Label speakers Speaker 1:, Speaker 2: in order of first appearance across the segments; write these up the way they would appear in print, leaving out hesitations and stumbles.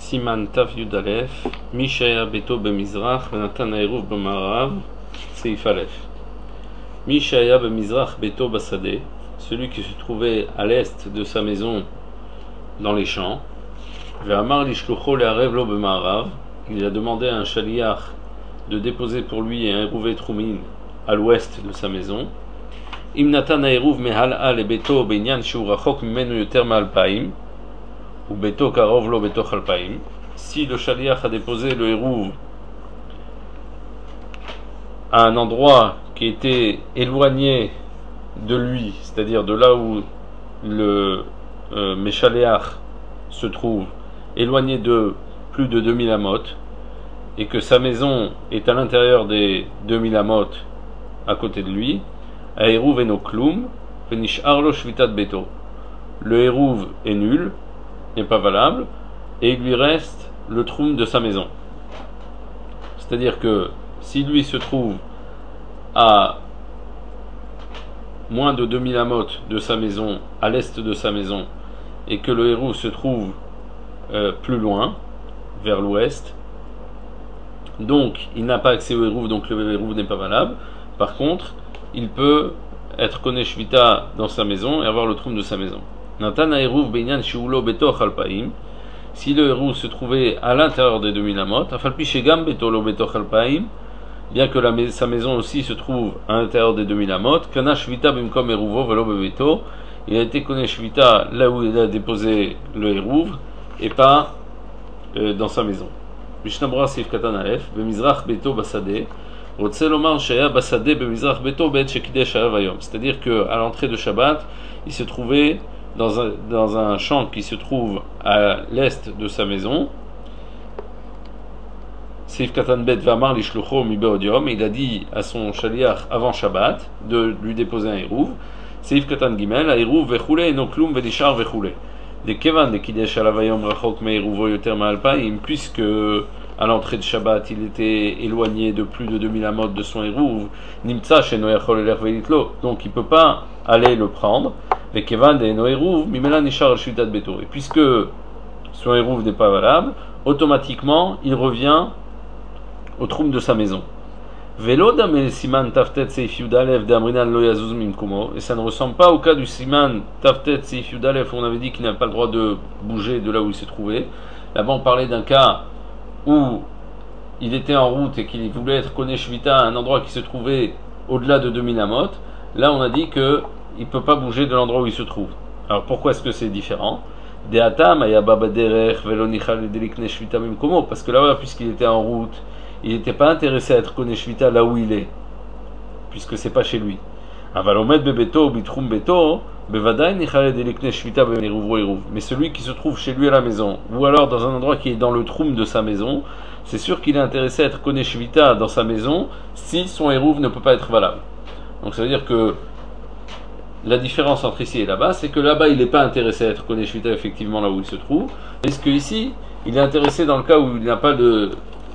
Speaker 1: Siman Tav Yudalef, Mishaya Beto Bemizrach, Venatan Aeruv Bemarav, Seif Aleph. Mishaya Bemizrach Beto Basade, celui qui se trouvait à l'est de sa maison dans les champs. Ve'amar Lishlucho Le'arev Lo Bemarav, il a demandé à un chaliach de déposer pour lui un Eruvet Trumin à l'ouest de sa maison. Im Natan Aeruv Mehal'a Le Beto Benyan Shu Rachok Mimenu Yoter Ma'alpaim, ou Beto Karov Lo Beto Chalpaim. Si le chaliach a déposé le Eruv à un endroit qui était éloigné de lui, c'est-à-dire de là où le Méchaléach se trouve, éloigné de plus de 2000 amot, et que sa maison est à l'intérieur des 2000 amot à côté de lui, a Eruv eno klum, venishar lo shvitat beto. Le Eruv est nul, n'est pas valable, et il lui reste le troum de sa maison. C'est-à-dire que si lui se trouve à moins de 2000 amot de sa maison, à l'est de sa maison, et que le Eruv se trouve plus loin, vers l'ouest, donc il n'a pas accès au Eruv, donc le Eruv n'est pas valable. Par contre, il peut être koné shvita dans sa maison et avoir le troum de sa maison. Natan Eruv Benyan Shiulo Beto Chalpaim, si le Eruv se trouvait à l'intérieur des 2000 amot, Afalpi Shegam Beto Lo Beto Chalpaim, bien que sa maison aussi se trouve à l'intérieur des 2000 amot, Kana Shvita Bimkom Eruvo Velo Bebeto, il a été koné shvita là où il a déposé le Eruv et pas dans sa maison. Mishnah Berurah Seif Katan Aleph, Bemizrach Beto Basade, c'est-à-dire qu'à l'entrée de Shabbat, il se trouvait dans un champ qui se trouve à l'est de sa maison. Il a dit à son shaliach avant Shabbat de lui déposer un Eruv. Puisque à l'entrée de Shabbat, il était éloigné de plus de 2000 amot de son Eruv, donc il ne peut pas aller le prendre. Et puisque son Eruv n'est pas valable, automatiquement il revient au troum de sa maison. Et ça ne ressemble pas au cas du Siman Taftet Seif Yudalef où on avait dit qu'il n'avait pas le droit de bouger de là où il se trouvait. Là-bas on parlait d'un cas où il était en route et qu'il voulait être koné shvita à un endroit qui se trouvait au-delà de 2000 amot. Là on a dit qu'il ne peut pas bouger de l'endroit où il se trouve. Alors pourquoi est-ce que c'est différent? Parce que là-bas, puisqu'il était en route, il n'était pas intéressé à être koné shvita là où il est, puisque c'est pas chez lui. Mais celui qui se trouve chez lui à la maison, ou alors dans un endroit qui est dans le troum de sa maison, c'est sûr qu'il est intéressé à être koné shvita dans sa maison si son Eruv ne peut pas être valable. Donc ça veut dire que la différence entre ici et là-bas, c'est que là-bas il n'est pas intéressé à être koné shvita effectivement là où il se trouve, est-ce que ici il est intéressé dans le cas où il n'a pas de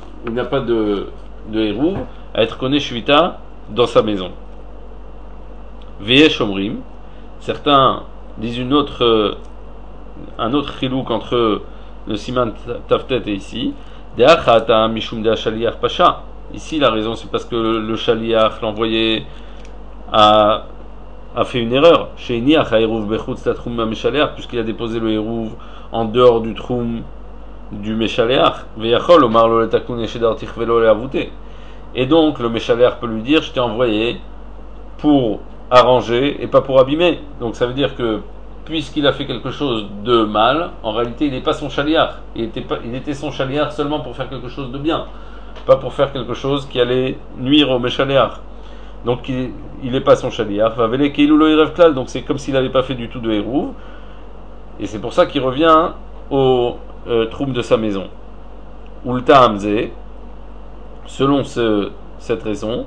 Speaker 1: Eruv à être koné shvita dans sa maison. Veyesh Omrim, certains disent un autre chilouk entre le Siman Taftet et ici. Deachata Mishum de Shaliach Pasha. Ici la raison c'est parce que le Shaliach, l'envoyé, a fait une erreur. Puisqu'il a déposé le Eruv en dehors du troum du Meshaleach. Et donc le Meshaleach peut lui dire je t'ai envoyé pour arranger et pas pour abîmer. Donc ça veut dire que puisqu'il a fait quelque chose de mal, en réalité il n'est pas son shaliach. Il était son shaliach seulement pour faire quelque chose de bien, pas pour faire quelque chose qui allait nuire au Meshaleach. Donc il n'est pas son shaliach. Donc c'est comme s'il n'avait pas fait du tout de Eruv. Et c'est pour ça qu'il revient au troum de sa maison. Ulta Hamze, selon cette raison,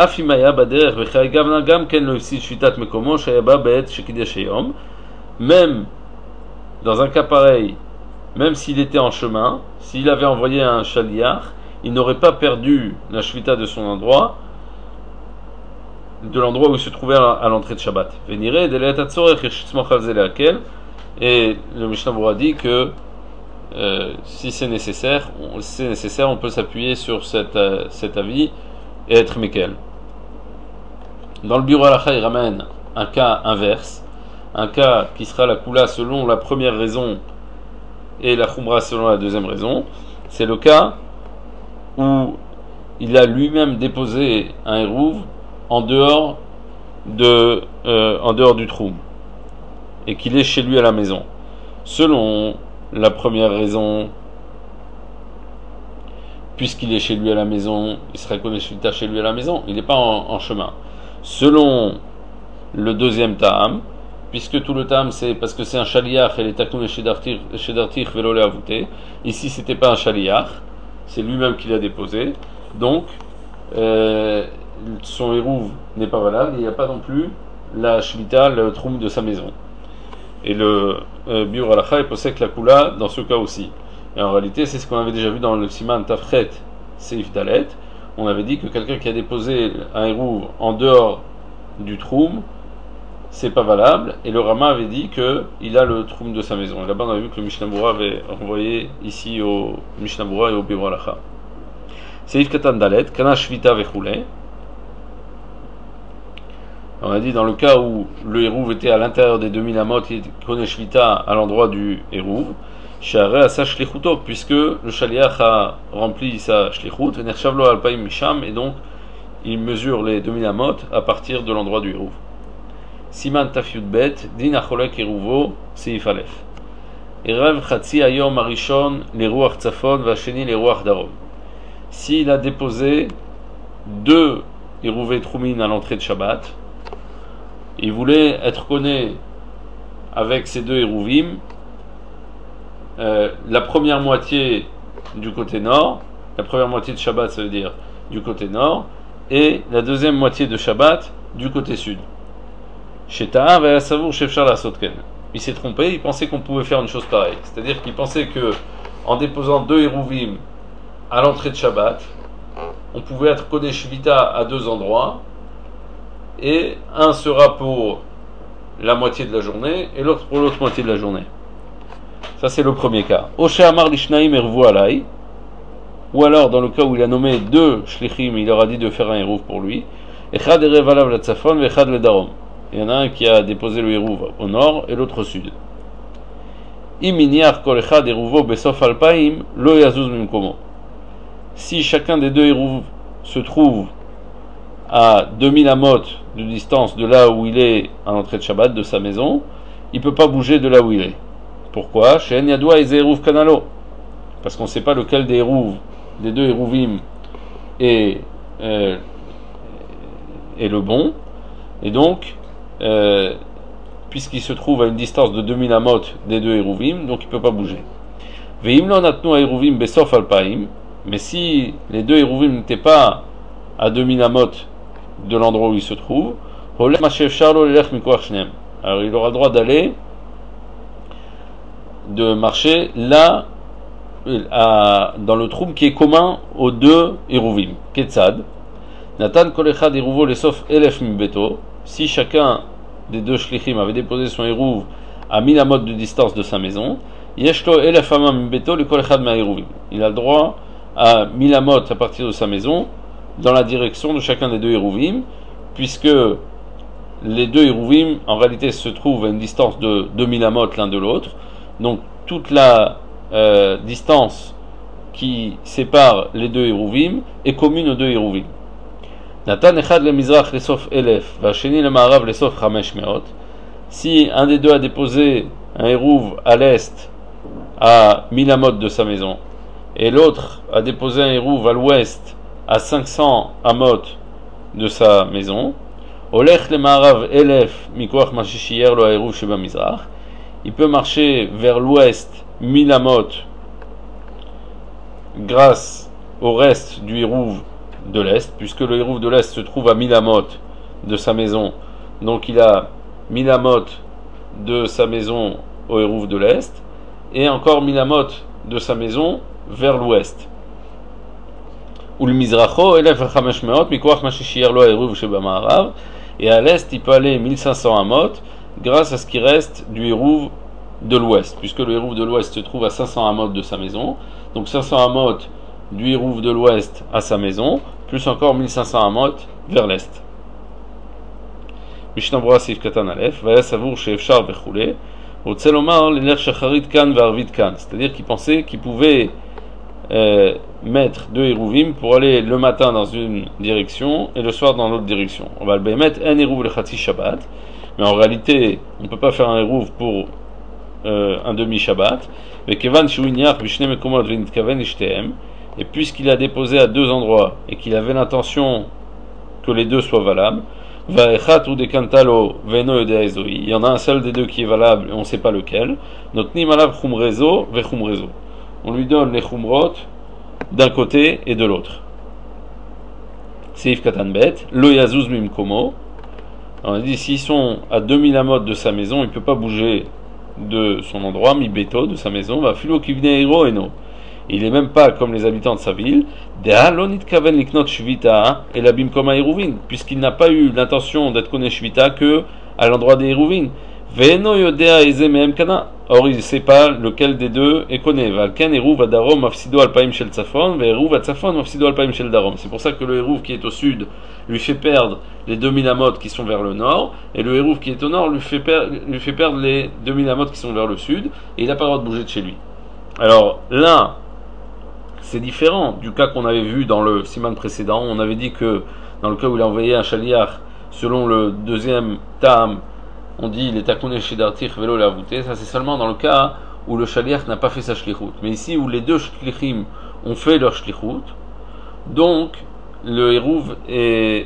Speaker 1: même dans un cas pareil, même s'il était en chemin, s'il avait envoyé un shaliach, il n'aurait pas perdu la shvita de son endroit, de l'endroit où il se trouvait à l'entrée de Shabbat. Et le Mishnah Berurah dit que si c'est nécessaire, on peut s'appuyer sur cet avis et être Mekel. Dans le bureau Halacha, il ramène un cas inverse, un cas qui sera la Kula selon la première raison et la Khumra selon la deuxième raison. C'est le cas où il a lui-même déposé un Hérouv en dehors du Troum et qu'il est chez lui à la maison. Selon la première raison, puisqu'il est chez lui à la maison, il sera connu chez lui à la maison, il n'est pas en chemin. Selon le deuxième Ta'am, puisque tout le Ta'am c'est parce que c'est un Shaliach et les Takun et Shedartir Velole Avouté, ici c'était pas un Shaliach, c'est lui-même qui l'a déposé, donc son Hérouv n'est pas valable, il n'y a pas non plus la Shvita, le Troum de sa maison. Et le Biur Halacha possède la Kula dans ce cas aussi. Et en réalité, c'est ce qu'on avait déjà vu dans le Siman Tafret Seif Dalet. On avait dit que quelqu'un qui a déposé un Hérouv en dehors du Troum, c'est pas valable. Et le Rama avait dit qu'il a le Troum de sa maison. Et là-bas, on avait vu que le Mishnah Berurah avait renvoyé ici au Mishnah Berurah et au Biur Halacha. Seif Katan Dalet, Kana Shvita Vechule. On a dit dans le cas où le Hérouv était à l'intérieur des 2000 amot, il connaît Shvita à l'endroit du Hérouv, Share à sa shlichuto, puisque le Shaliach a rempli sa shlichut, Nershavlo alpaim misham, et donc il mesure les 2000 amot à partir de l'endroit du Hérouv. Siman tafyud bet, din acholek Hérouvo, seif alef. Erev chatzi ayom arishon, les ruach tzafon, vacheni les ruach darom. S'il a déposé 2 Hérouvé Troumin à l'entrée de Shabbat, il voulait être connu avec ces 2 Hérouvim, la première moitié du côté nord, la première moitié de Shabbat ça veut dire du côté nord, et la deuxième moitié de Shabbat du côté sud. Sheta'a va savour Shefshar la Sotken. Il s'est trompé, il pensait qu'on pouvait faire une chose pareille, c'est-à-dire qu'il pensait que en déposant 2 Hérouvim à l'entrée de Shabbat, on pouvait être connu Shvita à 2 endroits, et un sera pour la moitié de la journée et l'autre pour l'autre moitié de la journée. Ça c'est le premier cas. Oshe Amar Lishnaim Ervu Alai, ou alors dans le cas où il a nommé 2 Shlichim, il leur a dit de faire un Hérouv pour lui. Echad Erev Alav la Tzafon vechad le Darom. Il y en a un qui a déposé le Hérouv au nord et l'autre au sud. Iminiar Kol Echad Hérouvo Besof Alpaim Lo Yazuz Mimkomo. Si chacun des 2 Hérouv se trouve à 2000 amot de distance de là où il est à l'entrée de Shabbat de sa maison, il ne peut pas bouger de là où il est. Pourquoi? Chez Enyadoua et Hérouv Kanalo. Parce qu'on ne sait pas lequel des Hérouv, des 2 Hérouvim est le bon. Et donc, puisqu'il se trouve à une distance de 2000 amot des 2 Hérouvim, donc il ne peut pas bouger. Veimlo natnu a Hérouvim besof alpaim. Mais si les 2 Hérouvim n'étaient pas à 2000 amot de l'endroit où il se trouve, alors il aura le droit de marcher là dans le troum qui est commun aux 2 Hérouvim. Ketzad Natan kol echad Hérouvo lesof elef mibeto. Si chacun des 2 shlichim avait déposé son Hérouv à 1000 amot de distance de sa maison, yeshlo elef amam mibeto le kol echad ma Hérouvim. Il a le droit à 1000 amot à partir de sa maison dans la direction de chacun des 2 Hérouvim, puisque les 2 Hérouvim en réalité se trouvent à une distance de 2000 amot l'un de l'autre, donc toute la distance qui sépare les 2 Hérouvim est commune aux 2 Hérouvim. Natan echad le mizrach lesof elef vasheni le ma'arav lesof chamesh meot. Si un des 2 a déposé un Hérouv à l'est à 1000 amot de sa maison et l'autre a déposé un Hérouv à l'ouest à 500 amot de sa maison, Olech le Ma'arav Elef Mikoach Mashishiyer lo Hérouv Sheba Mizrach, il peut marcher vers l'ouest 1000 amot grâce au reste du Hérouv de l'est, puisque le Hérouv de l'est se trouve à 1000 amot de sa maison, donc il a 1000 amot de sa maison au Hérouv de l'est, et encore 1000 amot de sa maison vers l'ouest. Et à l'est il peut aller 1500 amot grâce à ce qui reste du Hérouv de l'ouest, puisque le Hérouf de l'ouest se trouve à 500 amot de sa maison. Donc 500 amot du Hérouf de l'ouest à sa maison, plus encore 1500 amot vers l'est. Mishnah Berurah Seif Katan Aleph, Vaya Savour Sheefshar Vechule, Otzelomar Leler Shacharit Kan Varvit Kan, c'est-à-dire qu'il pensait qu'il pouvait mettre deux Hérouvim pour aller le matin dans une direction et le soir dans l'autre direction. On va le mettre un Hérouv le Chatzi Shabbat, mais en réalité, on ne peut pas faire un Hérouv pour un demi-Shabbat. Et puisqu'il a déposé à deux endroits et qu'il avait l'intention que les deux soient valables, il y en a un seul des deux qui est valable et on ne sait pas lequel. On lui donne les chumrot d'un côté et de l'autre. Seif Katan Bet, lo yazuz mimkomo. On a dit s'ils sont à 2000 amot de sa maison, il ne peut pas bouger de son endroit, mi beto, de sa maison, va filo kivne hero eno. Il n'est même pas comme les habitants de sa ville, puisqu'il n'a pas eu l'intention d'être connu shvita que à l'endroit des Hérouvin. Or il ne sait pas lequel des deux est connu. C'est pour ça que le Hérouv qui est au sud lui fait perdre les 2000 amot qui sont vers le nord, et le Hérouv qui est au nord lui fait perdre les 2000 amot qui sont vers le sud, et il n'a pas le droit de bouger de chez lui. Alors là, c'est différent du cas qu'on avait vu dans le siman précédent. On avait dit que dans le cas où il a envoyé un chaliar, selon le deuxième tam, on dit il est akouné chez Dartir vélo la voûtée. Ça c'est seulement dans le cas où le chaliar n'a pas fait sa shlichut. Mais ici où les deux shlichim ont fait leur shlichut, donc le hérouv et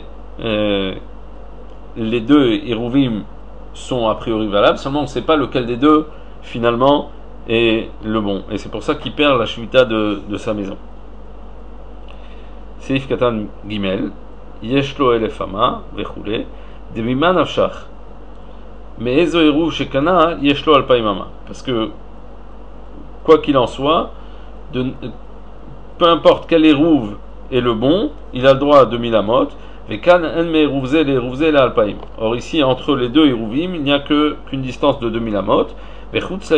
Speaker 1: les deux hérouvim sont a priori valables. Seulement on ne sait pas lequel des deux finalement est le bon. Et c'est pour ça qu'il perd la shvita de sa maison. Seif Katan Gimel, Yeshlo Elefama, Vechule, Demiman Afshach. Mais Ezo Hérouv Shekana, Yeshlo Alpaimama. Parce que, quoi qu'il en soit, peu importe quel Hérouv est le bon, il a le droit à 2000 amot. Vekan en me Hérouvze le Hérouvze la Alpaim. Or ici, entre les deux Hérouvim, il n'y a qu'une distance de 2000 amot. Mais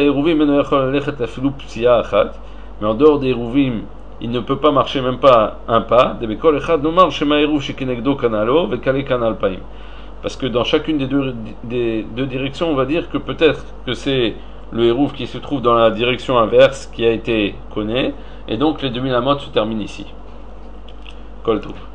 Speaker 1: en dehors des Hérouvim, il ne peut pas marcher même pas un pas. Parce que dans chacune des deux directions, on va dire que peut-être que c'est le Hérouv qui se trouve dans la direction inverse qui a été connu, et donc les 2000 amot se terminent ici. Kol Tov.